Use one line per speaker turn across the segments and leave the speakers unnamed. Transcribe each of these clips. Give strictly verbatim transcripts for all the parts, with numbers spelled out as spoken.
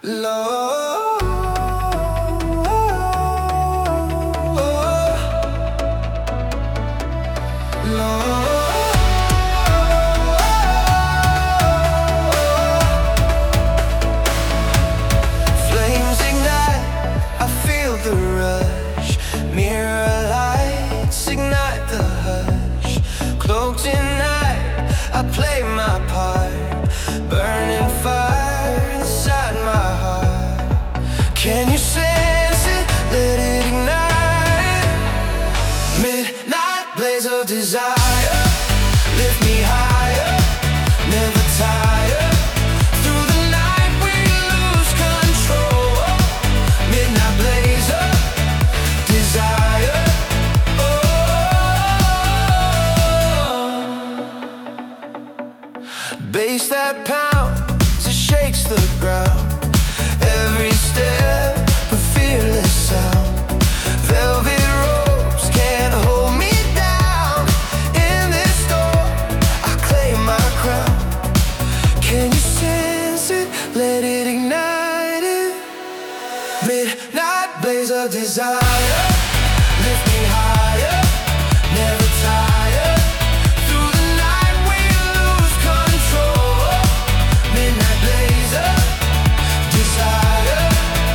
Love, flames ignite, I feel the rush. Mirror lights ignite the hush. Cloaked in night, I play my part. Burning fire inside my heart. Can you sense it? Let it ignite. Midnight blaze of desire. Lift me higher, never tire. Through the night we lose control. Midnight blaze of desire. Oh. Bass that pounds, it shakes the ground. Every step, a fearless sound. Velvet ropes can't hold me down. In this storm, I claim my crown. Can you sense it? Let it ignite it. Midnight blaze of desire. Lift me higher, never tire. Through the night we lose control. Midnight blaze of desire.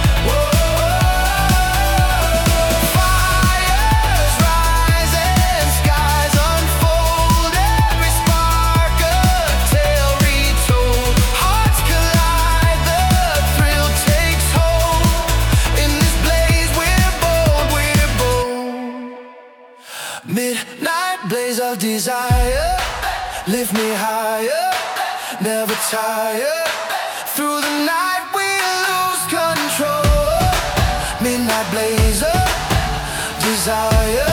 Fires rise and skies unfold. Every spark a tale retold. Hearts collide, the thrill takes hold. In this blaze we're bold, we're bold. Midnight blaze of desire. Lift me higher, never tire. Through the night we lose control. Midnight blaze of desire.